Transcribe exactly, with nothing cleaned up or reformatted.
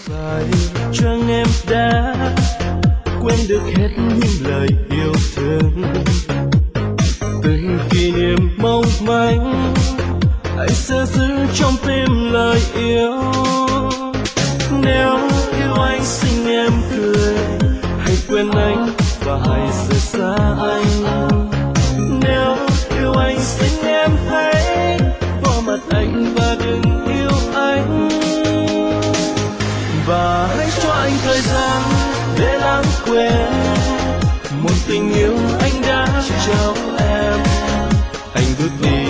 phải chăng em đã quên được hết những lời yêu thương, từng kỷ niệm mong manh anh sẽ giữ trong tim lời yêu. Nếu yêu anh xin em cười, hãy quên anh và hãy rời xa anh. Nếu yêu anh xin em hãy bỏ mặt anh và đừng yêu anh, và hãy cho anh thời gian để lãng quên một tình yêu anh đã trao em. Anh bước đi